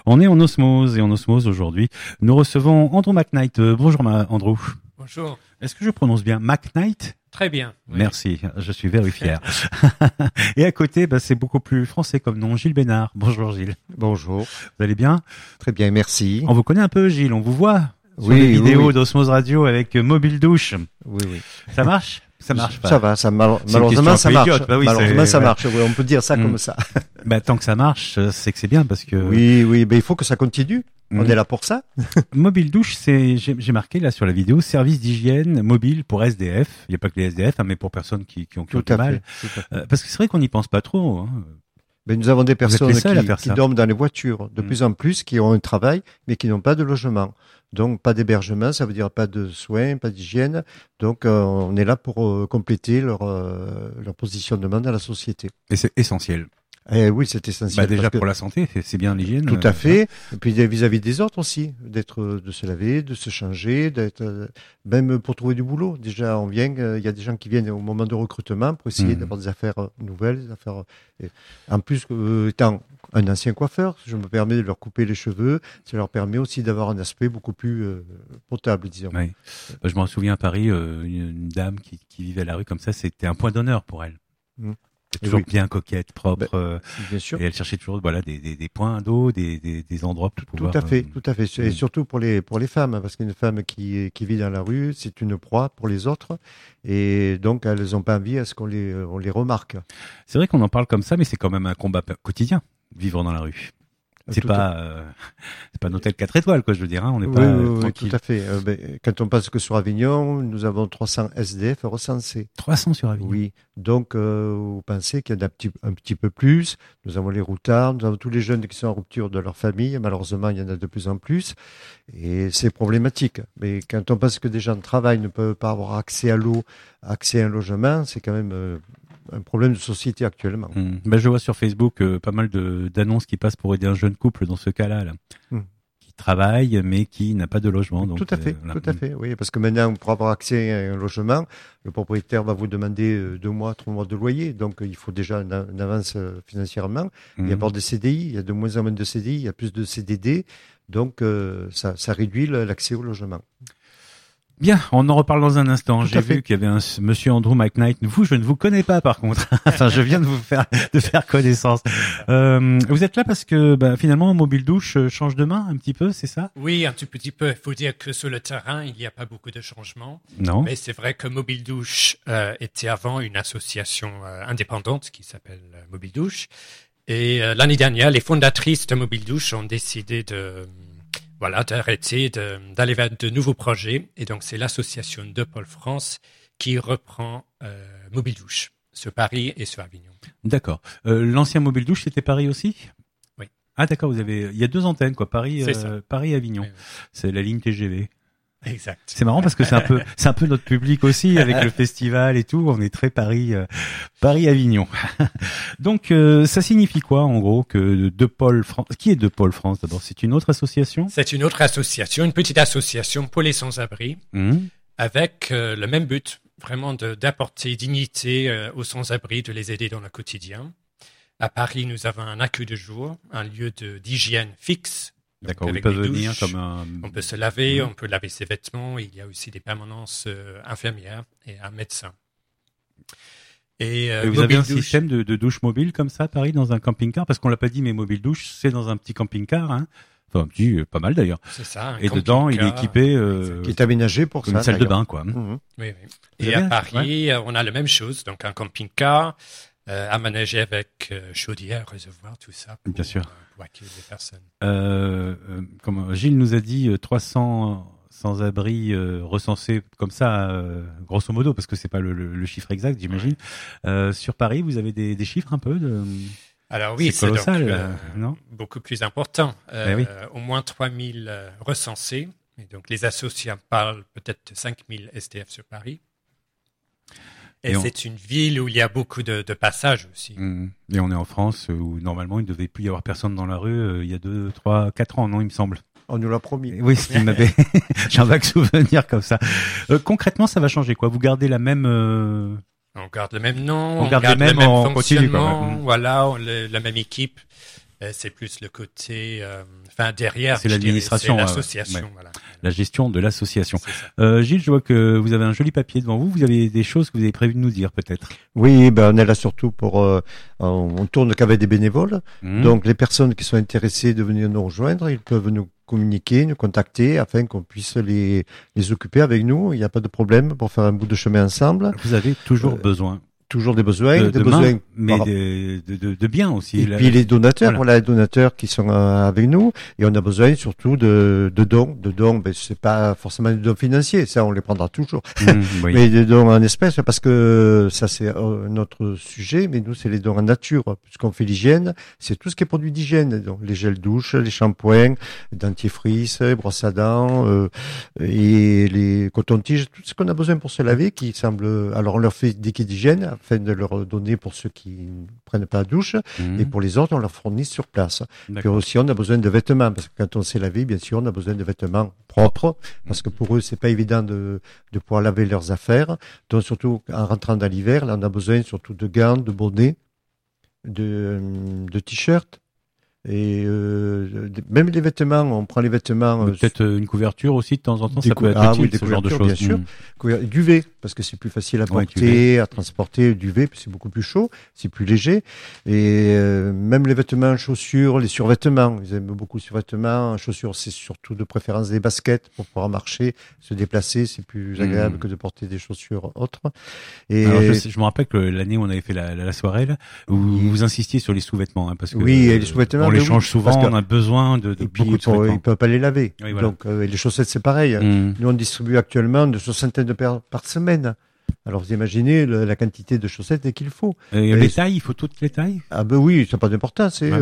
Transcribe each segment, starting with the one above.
On est en osmose et en osmose aujourd'hui, nous recevons Andrew McKnight. Bonjour Andrew. Bonjour. Est-ce que je prononce bien McKnight? Très bien. Oui. Merci, je suis very fier. Et à côté, c'est beaucoup plus français comme nom, Gilles Bénard. Bonjour Gilles. Bonjour. Vous allez bien? Très bien, merci. On vous connaît un peu Gilles, on vous voit sur Oui, les vidéos oui. d'Osmose Radio avec Mobile Douche. Oui, oui. Ça marche? Ça marche pas. Ça va, C'est une malheureusement question ça un peu marche. idiote. Bah oui, malheureusement ça ouais. marche, oui, on peut dire ça comme ça. Tant que ça marche, c'est que c'est bien parce que Oui, mais il faut que ça continue. On est là pour ça. Mobile Douche, j'ai marqué là sur la vidéo, service d'hygiène mobile pour SDF. Il n'y a pas que les SDF, mais pour personnes qui ont Tout du à mal. fait. Parce que c'est vrai qu'on n'y pense pas trop. Hein. Mais nous avons des personnes les seuls à faire qui ça. dorment dans les voitures, de plus en plus, qui ont un travail, mais qui n'ont pas de logement. Donc, pas d'hébergement, ça veut dire pas de soins, pas d'hygiène. Donc, on est là pour compléter leur positionnement dans la société. Et c'est essentiel. Et oui, c'est essentiel. Déjà parce que- pour la santé, c'est bien l'hygiène. Tout à fait. Et puis vis-à-vis des autres aussi, de se laver, de se changer, même pour trouver du boulot. Déjà, il y a des gens qui viennent au moment de recrutement pour essayer d'avoir des affaires nouvelles, des affaires. En plus, étant un ancien coiffeur, je me permets de leur couper les cheveux. Ça leur permet aussi d'avoir un aspect beaucoup plus potable, disons. Oui. Je me souviens à Paris, une dame qui vivait à la rue comme ça, c'était un point d'honneur pour elle. Mm. Toujours Oui. bien coquette, propre. Bien sûr. Et elle cherchait toujours des points d'eau, des endroits pour pouvoir. Tout à fait. Et surtout pour les femmes, hein, parce qu'une femme qui vit dans la rue, c'est une proie pour les autres, et donc elles n'ont pas envie à ce qu'on les remarque. C'est vrai qu'on en parle comme ça, mais c'est quand même un combat quotidien, vivre dans la rue. C'est pas un hôtel 4 étoiles, quoi, je veux dire, hein, on n'est pas Oui, tranquille. tout à fait. Quand on pense que sur Avignon, nous avons 300 SDF recensés. 300 sur Avignon. Oui, donc vous pensez qu'il y en a un petit peu plus. Nous avons les routards, nous avons tous les jeunes qui sont en rupture de leur famille. Malheureusement, il y en a de plus en plus. Et c'est problématique. Mais quand on pense que des gens de travail ne peuvent pas avoir accès à l'eau, accès à un logement, c'est quand même un problème de société actuellement. Je vois sur Facebook pas mal d'annonces qui passent pour aider un jeune couple dans ce cas-là, qui travaille mais qui n'a pas de logement. Donc, tout à fait, voilà. tout à fait. Oui, parce que maintenant, pour avoir accès à un logement, le propriétaire va vous demander 2 mois, 3 mois de loyer. Donc, il faut déjà une avance financièrement. Il y a pas de CDI, il y a de moins en moins de CDI, il y a plus de CDD. Donc, ça réduit l'accès au logement. Bien, on en reparle dans un instant. Tout J'ai à fait. vu qu'il y avait un monsieur Andrew McKnight. Vous, je ne vous connais pas par contre. Enfin, je viens de faire connaissance. Vous êtes là parce que finalement, Mobile Douche change de main un petit peu, c'est ça? Oui, un tout petit peu. Il faut dire que sur le terrain, il n'y a pas beaucoup de changements. Non. Mais c'est vrai que Mobile Douche était avant une association indépendante qui s'appelle Mobile Douche. Et l'année dernière, les fondatrices de Mobile Douche ont décidé d'arrêter, d'aller vers de nouveaux projets. Et donc, c'est l'association de Pôle France qui reprend Mobile Douche sur Paris et sur Avignon. D'accord. L'ancien Mobile Douche, c'était Paris aussi? Oui. Ah, d'accord. Il y a 2 antennes, quoi. Paris, C'est ça. Paris, Avignon. Oui, oui. C'est la ligne TGV. Exact. C'est marrant parce que c'est un peu notre public aussi avec le festival et tout. On est très Paris-Avignon. Donc, ça signifie quoi, en gros, que De Pôle France, qui est De Pôle France d'abord? C'est une autre association? C'est une autre association, une petite association pour les sans-abri, avec le même but, vraiment d'apporter dignité aux sans-abri, de les aider dans le quotidien. À Paris, nous avons un accueil de jour, un lieu d'hygiène fixe. D'accord, avec ils peuvent des venir douches. comme un... On peut se laver, on peut laver ses vêtements. Il y a aussi des permanences infirmières et un médecin. Et vous avez un Douche, système de douche mobile comme ça à Paris dans un camping-car? Parce qu'on l'a pas dit, mais Mobile Douche, c'est dans un petit camping-car, hein. Enfin, un petit, pas mal d'ailleurs. c'est ça. un Et dedans, il est camping-car. équipé Qui est aménagé pour comme ça. une salle de d'ailleurs. bain, quoi. Mhm. Oui. Vous Et avez à un- Paris, on a la même chose. Donc, un camping-car aménagé avec chaudière, réservoir, tout ça. Bien sûr. Pour accueillir les personnes. Comme Gilles nous a dit, 300 sans-abri recensés comme ça, grosso modo, parce que c'est pas le chiffre exact, j'imagine. Sur Paris, vous avez des chiffres un peu de... Alors oui, C'est colossal, donc, non? beaucoup plus important. Oui. Au moins 3000 recensés. Et donc, les associés parlent peut-être de 5000 SDF sur Paris. Et c'est une ville où il y a beaucoup de passages aussi. Et on est en France où normalement il ne devait plus y avoir personne dans la rue il y a 2, 3, 4 ans, non, il me semble. On nous l'a promis. Oui, c'est ce qu'il m'avait. J'ai un vague souvenir comme ça. Concrètement, ça va changer quoi? Vous gardez la même... On garde le même nom, on garde les mêmes, le même on continue, quoi. fonctionnement, voilà, la même équipe. C'est plus le côté, derrière. C'est l'administration, c'est l'association, ouais. voilà. La gestion de l'association. C'est ça. Gilles, je vois que vous avez un joli papier devant vous. Vous avez des choses que vous avez prévu de nous dire, peut-être. Oui, on est là surtout pour, on tourne qu'avec des bénévoles. Donc, les personnes qui sont intéressées de venir nous rejoindre, ils peuvent nous communiquer, nous contacter afin qu'on puisse les occuper avec nous. Il n'y a pas de problème pour faire un bout de chemin ensemble. Vous avez toujours besoin. Toujours des besoins, de besoins, main, mais de biens aussi. Et puis les donateurs, voilà, les donateurs qui sont avec nous, et on a besoin surtout de dons. De dons, ben c'est pas forcément des dons financiers, ça on les prendra toujours, oui. mais des dons en espèces, parce que ça c'est notre sujet, mais nous c'est les dons en nature, puisqu'on fait l'hygiène, c'est tout ce qui est produit d'hygiène, donc les gels douche, les shampoings, les dentifrices, les brosses à dents, et les cotons-tiges, tout ce qu'on a besoin pour se laver, qui semble, alors on leur fait des kits d'hygiène, afin de leur donner pour ceux qui ne prennent pas la douche, et pour les autres, on leur fournit sur place. Puis aussi, on a besoin de vêtements, parce que quand on s'est lavé, bien sûr, on a besoin de vêtements propres, parce que pour eux, c'est pas évident de pouvoir laver leurs affaires. Donc, surtout, en rentrant dans l'hiver, là, on a besoin surtout de gants, de bonnets, de t-shirts, et même les vêtements, on prend les vêtements. Peut-être une couverture aussi de temps en temps, ça peut être utile, ce genre de choses. Bien sûr. Duvet, parce que c'est plus facile à porter, à transporter. Duvet, puis c'est beaucoup plus chaud, c'est plus léger. Et même les vêtements, chaussures, les survêtements. Ils aiment beaucoup les survêtements. Chaussures, c'est surtout de préférence des baskets pour pouvoir marcher, se déplacer. C'est plus agréable que de porter des chaussures autres. Et alors, je me rappelle que l'année où on avait fait la soirée, là, où vous insistiez sur les sous-vêtements, hein, parce que oui, et les sous-vêtements. On les change souvent, on a besoin de beaucoup de sous-vêtements. Ils peuvent pas les laver. Oui, voilà. Donc, les chaussettes, c'est pareil. Nous, on distribue actuellement de 60 de paires par semaine. Alors, vous imaginez la quantité de chaussettes qu'il faut. Les tailles, il faut toutes les tailles? Ah ben oui, ça n'a pas d'importance. C'est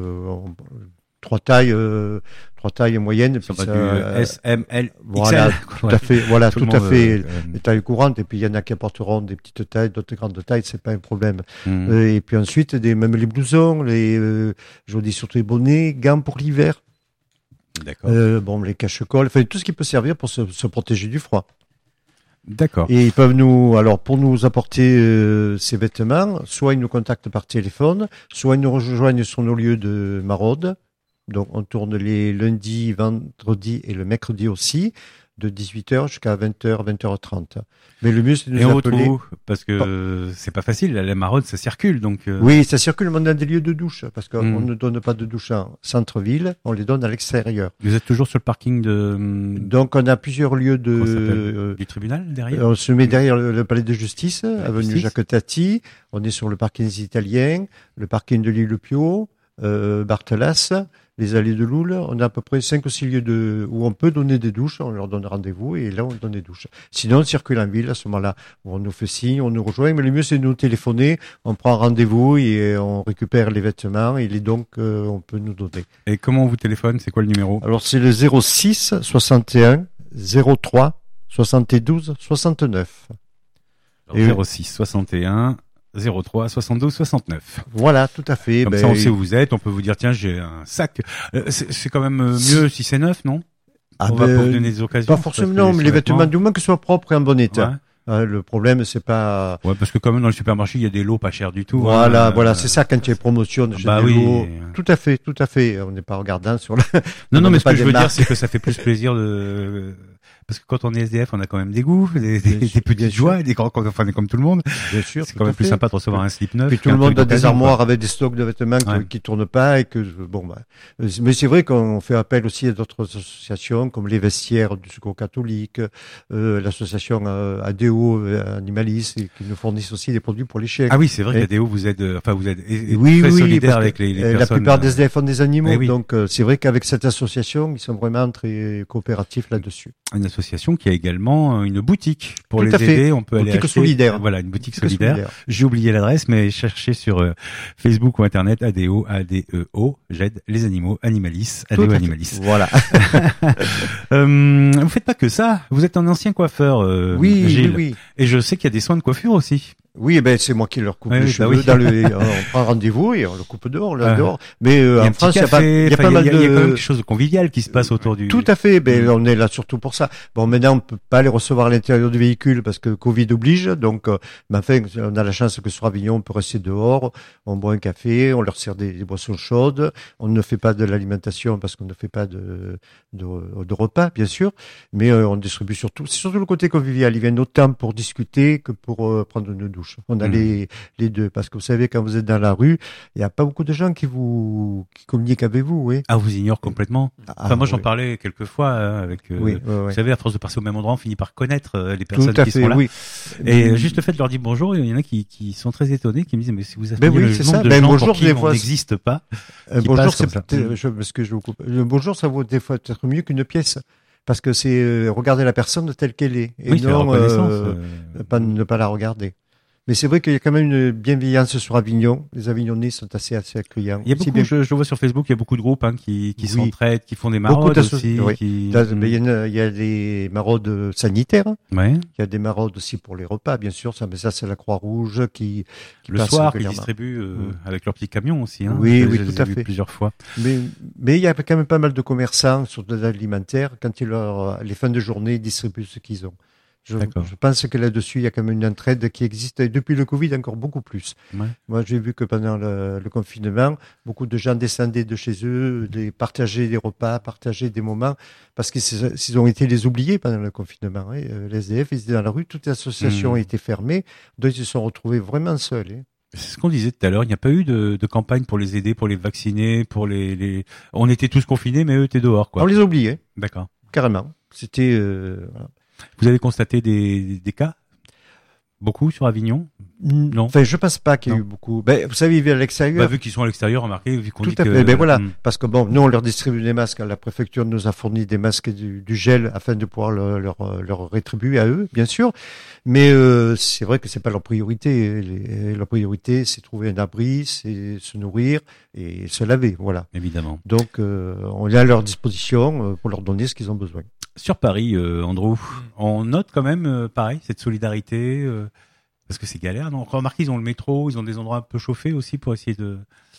trois tailles moyennes. Ça va du S, M, L, voilà, XL. Tout à fait. Voilà, tout à fait. Les tailles courantes. Et puis, il y en a qui apporteront des petites tailles, d'autres grandes tailles. C'est pas un problème. Et puis ensuite, même les blousons, je dis surtout les bonnets, gants pour l'hiver. D'accord. Les cache-colles, enfin, tout ce qui peut servir pour se protéger du froid. D'accord. Et ils peuvent pour nous apporter ces vêtements, soit ils nous contactent par téléphone, soit ils nous rejoignent sur nos lieux de maraude. Donc, on tourne les lundis, vendredis et le mercredi aussi, de 18h jusqu'à 20h, 20h30. Mais le mieux, c'est de nous appeler. Et on retrouve, parce que c'est pas facile, la maraude, ça circule, donc. Oui, ça circule, mais on a des lieux de douche, parce qu'on ne donne pas de douche en centre-ville, on les donne à l'extérieur. Vous êtes toujours sur le parking de. Donc, on a plusieurs lieux du tribunal, derrière? On se met derrière le palais de justice, avenue Jacques Tati. On est sur le parking des Italiens, le parking de l'île Pio, Barthelas, les allées de Loul. On a à peu près 5 ou 6 lieux où on peut donner des douches. On leur donne rendez-vous et là, on donne des douches. Sinon, on circule en ville. À ce moment-là, on nous fait signe, on nous rejoint. Mais le mieux, c'est de nous téléphoner. On prend rendez-vous et on récupère les vêtements et les dons qu'on peut nous donner. Et comment on vous téléphone? C'est quoi le numéro? Alors, c'est le 06 61 03 72 69. Alors, 06 61 03 72 69. Voilà, tout à fait. Comme ça, on sait où vous êtes. On peut vous dire, tiens, j'ai un sac. C'est quand même mieux si c'est neuf, non? On va pas vous donner des occasions. Pas forcément, non, mais les vêtements, du moins qu'ils soient propres et en bon état. Ouais. Le problème, c'est pas. Ouais, parce que quand même dans le supermarché, il y a des lots pas chers du tout. Voilà, c'est ça quand il y a promotion. Oui. Tout à fait. On n'est pas regardant sur la. Non, mais ce que je veux dire, c'est que ça fait plus plaisir parce que quand on est SDF, on a quand même des goûts, des petites joies, des grands, enfin, comme tout le monde. Bien sûr. C'est quand même plus sympa de recevoir un slip neuf. Puis tout le monde a des armoires avec des stocks de vêtements qui tournent pas et que, mais c'est vrai qu'on fait appel aussi à d'autres associations comme les vestiaires du Secours catholique, l'association ADO Animalis, qui nous fournissent aussi des produits pour les chiens. Ah oui, c'est vrai qu'ADO vous aide oui, très solidaire avec les personnes. La plupart des SDF ont des animaux. Donc, c'est vrai qu'avec cette association, ils sont vraiment très coopératifs là-dessus. Une association qui a également une boutique pour les aider. On peut aller acheter. Solidaire. Voilà, une boutique solidaire. J'ai oublié l'adresse, mais cherchez sur Facebook ou Internet ADO, ADEO, j'aide les animaux, Animalis, ADO Animalis. Voilà. Vous faites pas que ça. Vous êtes un ancien coiffeur, oui, Gilles. Oui. Et je sais qu'il y a des soins de coiffure aussi. Oui, ben c'est moi qui leur coupe Oui, les oui, cheveux. bah oui. On prend rendez-vous et on le coupe dehors, Ah. dehors. Mais Il y a un en petit France, il y a café, pas enfin, mal il y a quand même de. quelque chose de convivial qui se passe autour du. Tout à fait. Ben, Mm. on est là surtout pour ça. Bon, maintenant, on peut pas les recevoir à l'intérieur du véhicule parce que Covid oblige. Donc, mais enfin, on a la chance que sur Avignon, on peut rester dehors. On boit un café, on leur sert des boissons chaudes. On ne fait pas de l'alimentation parce qu'on ne fait pas de repas, bien sûr. Mais on distribue surtout. C'est surtout le côté convivial. Ils viennent autant pour discuter que pour prendre une douche. On a les deux. Parce que vous savez, quand vous êtes dans la rue, il n'y a pas beaucoup de gens qui communiquent avec vous, oui. Ah, vous ignorez complètement. Enfin, moi, j'en oui. parlais quelques fois avec. Oui, Vous savez, à force de passer au même endroit, on finit par connaître les personnes Tout à qui fait, sont là. oui. Et juste le fait de leur dire bonjour, il y en a qui sont très étonnés, qui me disent mais si vous avez Ben oui, le c'est nombre ça. de Ben gens bonjour, pour qui des on fois, n'existe pas. qui Bonjour, passent c'est comme ça. peut-être, parce que je vous coupe. Le bonjour, ça vaut des fois peut-être mieux qu'une pièce. Parce que c'est regarder la personne telle qu'elle est. Et Oui, c'est la non, reconnaissance. ne pas la regarder. Mais c'est vrai qu'il y a quand même une bienveillance sur Avignon. Les Avignonnais sont assez accueillants. Il y a Aussi beaucoup, bien- je vois sur Facebook, il y a beaucoup de groupes qui Oui. s'entraident, qui font des Beaucoup maraudes d'asso- aussi. oui. Qui... Mais il y a des maraudes sanitaires. Ouais. Il y a des maraudes aussi pour les repas, bien sûr. Mais ça, c'est la Croix-Rouge qui Le passe soir, qui régulièrement. distribuent Mm. avec leur petit camion aussi. Hein. Oui, oui, Je les tout à ai vus fait. plusieurs fois. Mais il y a quand même pas mal de commerçants sur de l'alimentaire quand les fins de journée, ils distribuent ce qu'ils ont. D'accord. Je pense que là-dessus, il y a quand même une entraide qui existe et depuis le Covid encore beaucoup plus. Ouais. Moi, j'ai vu que pendant le confinement, beaucoup de gens descendaient de chez eux, partageaient des repas, partageaient des moments, parce qu'ils ont été les oubliés pendant le confinement. Hein. Les SDF, ils étaient dans la rue, toute l'association était fermée, donc ils se sont retrouvés vraiment seuls. Hein. C'est ce qu'on disait tout à l'heure. Il n'y a pas eu de campagne pour les aider, pour les vacciner, pour les. On était tous confinés, mais eux étaient dehors, quoi. On les oubliait, D'accord. carrément. C'était... voilà. Vous avez constaté des cas? Beaucoup sur Avignon? Non. Enfin, je pense pas qu'il y a Non. eu beaucoup. Ben, vous savez, ils vivent à l'extérieur. Vu qu'ils sont à l'extérieur, remarquez, vu qu'on Tout dit à que. fait. Ben voilà, Mm. parce que bon, nous on leur distribue des masques. La préfecture nous a fourni des masques et du gel afin de pouvoir leur rétribuer à eux, bien sûr. Mais c'est vrai que c'est pas leur priorité. Leur priorité, c'est trouver un abri, c'est se nourrir et se laver. Voilà. Évidemment. Donc on est à leur disposition pour leur donner ce qu'ils ont besoin. Sur Paris, Andrew, on note quand même, pareil, cette solidarité, parce que c'est galère. Non, remarquez, ils ont le métro, ils ont des endroits un peu chauffés aussi pour essayer de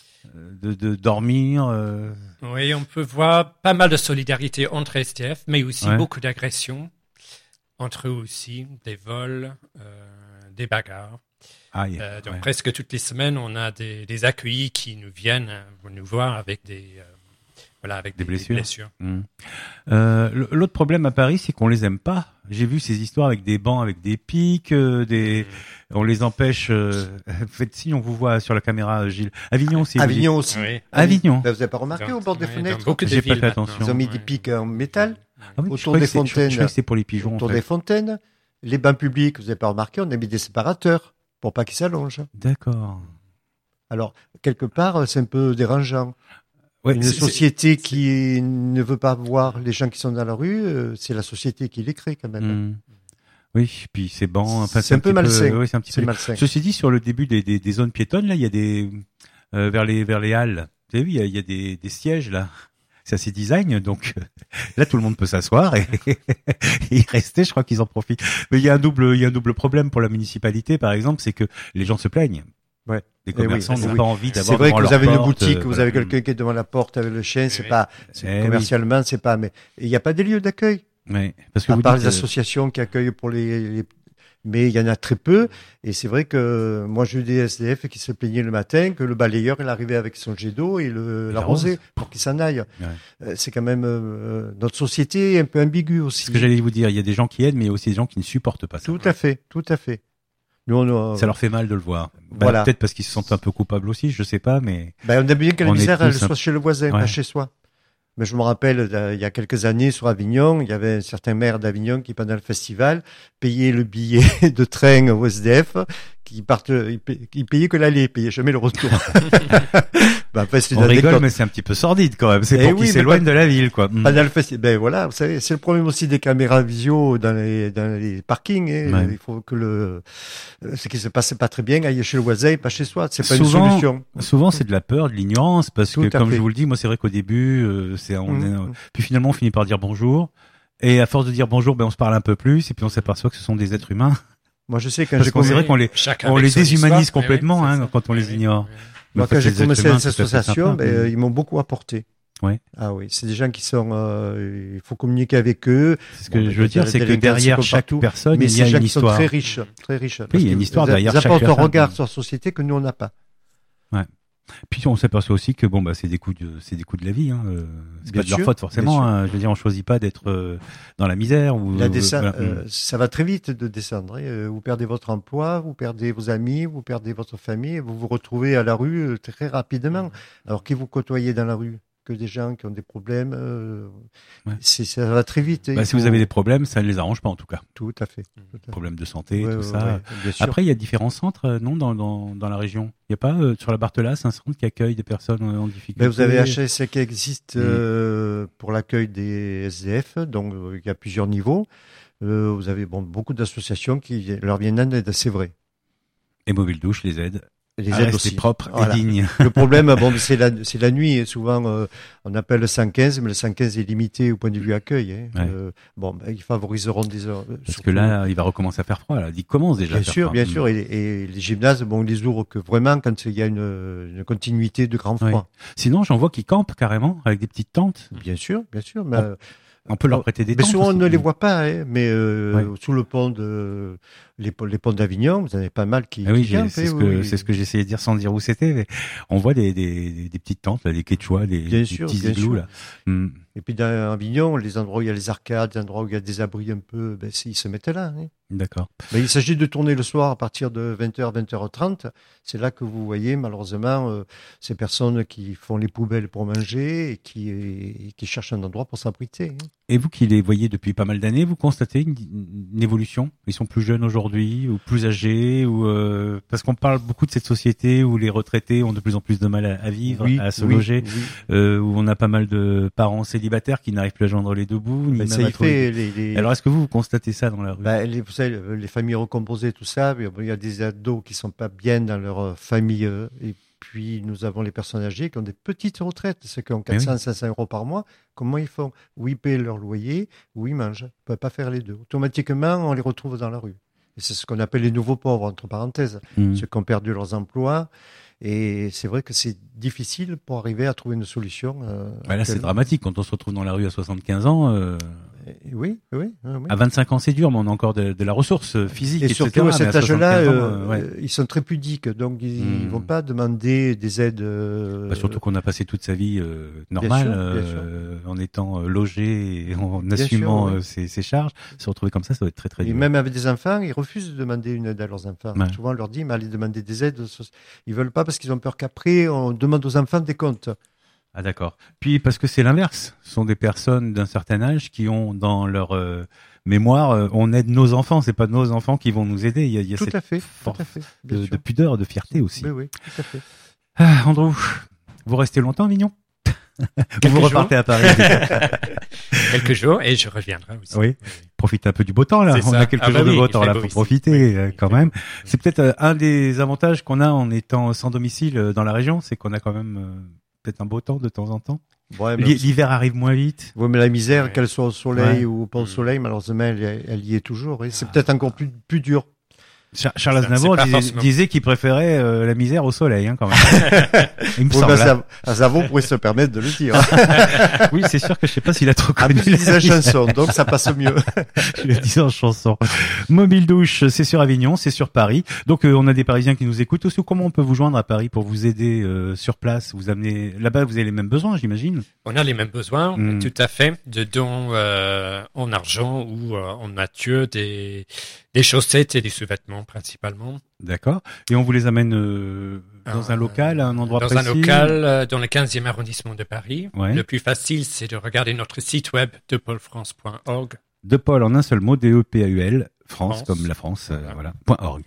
dormir. Oui, on peut voir pas mal de solidarité entre STF, mais aussi Ouais. beaucoup d'agressions entre eux aussi, des vols, des bagarres. Ah, Donc ouais. presque toutes les semaines, on a des accueillis qui nous viennent nous voir avec avec Des blessures. blessures. Mm. L'autre problème à Paris, c'est qu'on les aime pas. J'ai vu ces histoires avec des bancs, avec des pics, on les empêche. Faites signe, on vous voit sur la caméra, Gilles. Avignon aussi. vous Avignon aussi. Oui. Avignon. Ben, vous n'avez pas remarqué au bord des Oui, fenêtres dans beaucoup de J'ai pas villes fait maintenant. attention. Ils ont mis Ouais. des pics en métal dites. Ah oui, autour je croyais des que c'est- je fontaines. croyais que c'était pour les pigeons. autour en fait. des fontaines. Les bains publics, vous n'avez pas remarqué, on a mis des séparateurs pour pas qu'ils s'allongent. D'accord. Alors, quelque part, c'est un peu dérangeant. Ouais, Une société qui ne veut pas voir les gens qui sont dans la rue, c'est la société qui les crée quand même. Mm. Oui, puis ces bancs. Enfin, C'est un peu petit malsain. Oui, c'est un petit C'est peu. malsain. Ceci dit, sur le début des zones piétonnes, là, il y a des vers les halles. Vous avez vu, il y a des sièges là. C'est assez design, donc là tout le monde peut s'asseoir et, et y rester. Je crois qu'ils en profitent. Mais il y a un double problème pour la municipalité, par exemple, c'est que les gens se plaignent. Ouais. Les Eh oui, commerçants eh n'ont oui. pas envie C'est d'avoir vrai devant que vous leur avez une porte, boutique, vous voilà. avez quelqu'un qui est devant la porte avec le chien, c'est oui. pas, Eh oui. commercialement, c'est pas, mais il n'y a pas des lieux d'accueil. Ouais, parce que À vous part dites, les associations qui accueillent pour mais il y en a très peu. Et c'est vrai que moi, j'ai eu des SDF qui se plaignaient le matin que le balayeur, il arrivait avec son jet d'eau et l'arrosait pour qu'il s'en aille. Ouais. C'est quand même, notre société est un peu ambiguë aussi. ce que j'allais vous dire, il y a des gens qui aident, mais il y a aussi des gens qui ne supportent pas ça. Tout à fait, tout à fait. Nous, Ça leur fait mal de le voir. Voilà. Peut-être parce qu'ils se sentent un peu coupables aussi, je sais pas, mais on aime bien que la on est misère, tous elle un- soit chez le voisin, Ouais. pas chez soi. Mais je me rappelle, il y a quelques années, sur Avignon, il y avait un certain maire d'Avignon qui, pendant le festival, payait le billet de train au SDF, il payait que l'aller, il payait jamais le retour. Après, c'est une on rigole, anecdote. mais c'est un petit peu sordide quand même. C'est Eh pour oui, qu'ils mais s'éloignent pas- de la ville, quoi. Mm. Pendant le festival, ben voilà, vous savez, c'est le problème aussi des caméras visio dans les parkings. Hein. Ouais. Il faut que ce qui se passe pas très bien, aille chez le voisin, pas chez soi. C'est pas Souvent- une solution. Souvent, c'est de la peur, de l'ignorance, parce Tout que, à comme fait. je vous le dis, moi, c'est vrai qu'au début, Mhm. puis finalement, on finit par dire bonjour. Et à force de dire bonjour, ben, on se parle un peu plus, et puis on s'aperçoit que ce sont des êtres humains. Moi, je sais quand Parce j'ai qu'on c'est vrai qu'on les Chacun on avec les son déshumanise histoire. complètement Oui, oui, c'est hein, ça. quand on les Oui, ignore. oui. Mais Moi, en quand fait, j'ai les êtres commencé humains, cette tout à fait association, sympas. ils m'ont beaucoup apporté. Ouais. Ah oui, c'est des gens qui sont, il faut communiquer avec eux. C'est ce que je veux dire, c'est que délinquance, derrière comme chaque partout, personne, mais il y a ces gens une qui sont histoire. très riches, très riches. Oui, il y a une histoire derrière chaque Ils apportent un personne. regard sur la société que nous on n'a pas. Puis on s'aperçoit aussi que bon bah c'est des coups de la vie. Hein. C'est Bien pas de leur sûr, faute forcément. bien sûr. Hein. Je veux dire, on choisit pas d'être dans la misère ou. Voilà. Voilà. Ça va très vite de descendre. Vous perdez votre emploi, vous perdez vos amis, vous perdez votre famille, et vous vous retrouvez à la rue très rapidement. Alors qui vous côtoyez dans la rue? Que des gens qui ont des problèmes. Ouais. Ça va très vite. Bah, si vous avez des problèmes, ça ne les arrange pas en tout cas. Tout à fait. Tout à fait. Problèmes de santé, Ouais, tout ouais, ça. ouais, bien sûr. Après, il y a différents centres, non, dans la région. Il n'y a pas sur la Barthelasse un centre qui accueille des personnes en difficulté. Ben, vous avez HSC qui existe pour l'accueil des SDF, donc il y a plusieurs niveaux. Vous avez beaucoup d'associations qui leur viennent en aide, c'est vrai. Et Mobile Douche les aide. Les à aides rester aussi. propres Voilà. et dignes. Le problème, c'est la nuit. Et souvent, on appelle le 115, mais le 115 est limité au point de vue accueil. Hein. Ouais. Ils favoriseront des heures. Parce que là, il va recommencer à faire froid. Là. Il commence déjà à faire froid. Bien sûr. Et les gymnases, ils les ouvrent que vraiment quand il y a une continuité de grand froid. Ouais. Sinon, j'en vois qui campent carrément avec des petites tentes. Bien sûr. Mais, on peut leur prêter des mais tentes. souvent, aussi. on ne les voit pas, hein, mais Ouais. sous le pont les ponts d'Avignon, vous en avez pas mal qui Ah oui, campent. c'est ce que j'essayais de dire sans dire où c'était. Mais on voit des petites tentes, là, des quechua, des petits igloos là. Et puis dans Avignon, les endroits où il y a les arcades, les endroits où il y a des abris un peu, ils se mettent là. Hein. D'accord. Mais il s'agit de tourner le soir à partir de 20h, 20h30. C'est là que vous voyez malheureusement ces personnes qui font les poubelles pour manger et qui cherchent un endroit pour s'abriter. Hein. Et vous qui les voyez depuis pas mal d'années, vous constatez une évolution? Ils sont plus jeunes aujourd'hui ou plus âgés ou parce qu'on parle beaucoup de cette société où les retraités ont de plus en plus de mal à vivre, à se loger, où on a pas mal de parents célibataires qui n'arrivent plus à joindre les deux bouts. Ni Ça même y à trouver... fait. Alors est-ce que vous constatez ça dans la rue? Vous savez, les familles recomposées, tout ça, il y a des ados qui sont pas bien dans leur famille. Et puis, nous avons les personnes âgées qui ont des petites retraites, ceux qui ont 400, 500 euros par mois. Comment ils font? Où ils paient leur loyer, où ils mangent. Ils ne peuvent pas faire les deux. Automatiquement, on les retrouve dans la rue. Et c'est ce qu'on appelle les nouveaux pauvres, entre parenthèses. Ceux qui ont perdu leurs emplois. Et c'est vrai que c'est difficile pour arriver à trouver une solution. Là, c'est dramatique quand on se retrouve dans la rue à 75 ans. Oui. À 25 ans, c'est dur, mais on a encore de la ressource physique, et etc. surtout à cet âge-là, ouais. ils sont très pudiques, donc ils vont pas demander des aides. Surtout qu'on a passé toute sa vie normale, bien sûr. en étant logé et en assumant ses charges. Se retrouver comme ça doit être très très dur. Et même avec des enfants, ils refusent de demander une aide à leurs enfants. Ouais. Souvent, on leur dit, mais allez demander des aides. Ils veulent pas parce qu'ils ont peur qu'après, on demande aux enfants des comptes. Ah d'accord. Puis parce que c'est l'inverse. Ce sont des personnes d'un certain âge qui ont dans leur mémoire, on aide nos enfants. C'est pas nos enfants qui vont nous aider. Il y a cette force de pudeur, de fierté aussi. Oui, tout à fait. Ah, Andrew, vous restez longtemps à Avignon? Vous repartez à Paris. Quelques jours et je reviendrai aussi. Oui. Profitez un peu du beau temps là. On a quelques jours de beau temps là pour profiter quand même. C'est peut-être un des avantages qu'on a en étant sans domicile dans la région, c'est qu'on a quand même peut-être un beau temps de temps en temps. Ouais, l'hiver arrive moins vite. Oui, mais la misère, qu'elle soit au soleil ou pas au soleil, malheureusement, elle y est toujours. Et c'est peut-être encore plus dur. Charles Aznavour disait qu'il préférait la misère au soleil, hein, quand même. Il me semble. Aznavour pourrait se permettre de le dire. Oui, c'est sûr que je sais pas s'il a trop connu. Il disait chanson, donc ça passe mieux. Je le disais en chanson. Mobile Douche, c'est sur Avignon, c'est sur Paris. Donc, on a des Parisiens qui nous écoutent aussi. Comment on peut vous joindre à Paris pour vous aider sur place? Vous amener là-bas, vous avez les mêmes besoins, j'imagine. On a les mêmes besoins, tout à fait, de dons en argent ou en nature, des chaussettes et des sous-vêtements principalement. D'accord. Et on vous les amène dans un local, à un endroit précis? Dans un local dans le 15e arrondissement de Paris. Ouais. Le plus facile, c'est de regarder notre site web depolfrance.org. De Paul en un seul mot, DEPAUL, France comme la France, voilà, .org.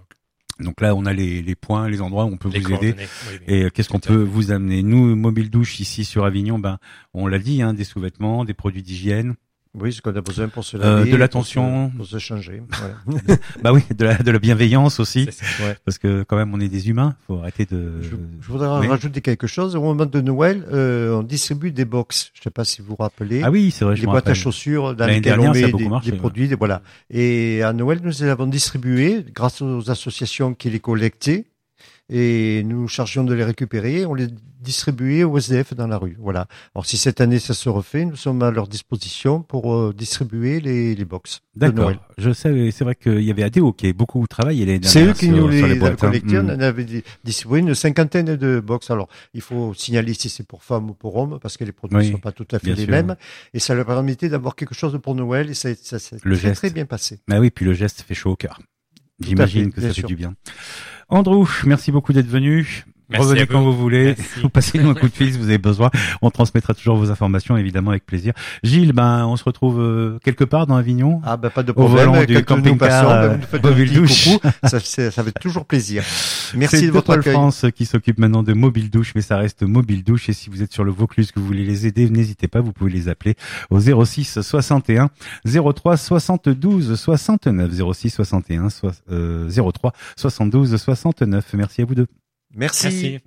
Donc là, on a les points, les endroits où on peut vous aider. Oui. Et qu'est-ce qu'on peut vous amener? Nous, Mobile Douche, ici sur Avignon, on l'a dit, des sous-vêtements, des produits d'hygiène. Oui, ce qu'on a besoin pour se laver. De l'attention. Pour se changer. Voilà. Bah oui, de la bienveillance aussi. Ouais. Parce que quand même, on est des humains. Faut arrêter de... Je voudrais rajouter quelque chose. Au moment de Noël, on distribue des box. Je ne sais pas si vous vous rappelez. Ah oui, c'est vrai, je les me boîtes à rappelle. chaussures dans L'année lesquelles dernière, on ça a met beaucoup marché, des produits. Voilà. Et à Noël, nous les avons distribués grâce aux associations qui les collectaient. Et nous chargions de les récupérer, on les distribuait aux SDF dans la rue. Voilà. Alors si cette année ça se refait, nous sommes à leur disposition pour distribuer les box de D'accord. Noël. Je sais, c'est vrai qu'il y avait ADO qui a beaucoup travaillé l'année C'est dernière. eux qui nous sur les les boîtes, collectés. hein. On en avait distribué une 50aine de box. Alors, il faut signaler si c'est pour femmes ou pour hommes, parce que les produits ne Oui, sont pas tout à fait bien les sûr. mêmes. Et ça leur permettait d'avoir quelque chose pour Noël, et ça s'est Le très, geste. très bien passé. Ah oui, puis le geste fait chaud au cœur. Tout à J'imagine fait, que bien ça fait sûr. du bien. Andrew, merci beaucoup d'être venu. Merci Revenez à quand vous. vous voulez. Merci. Vous passez-nous un coup de fil si vous avez besoin. On transmettra toujours vos informations, évidemment, avec plaisir. Gilles, on se retrouve quelque part dans Avignon. Ah, ben, pas de Au problème. volant du Quand nous camping-car, passons, vous nous faites un Mobile petit Douche. coucou. Ça fait toujours plaisir. Merci C'est de votre Paul accueil. France qui s'occupe maintenant de Mobile Douche, mais ça reste Mobile Douche. Et si vous êtes sur le Vaucluse, que vous voulez les aider, n'hésitez pas, vous pouvez les appeler au 06 61 03 72 69 06 61 03 72 69. Merci à vous deux. Merci. Merci.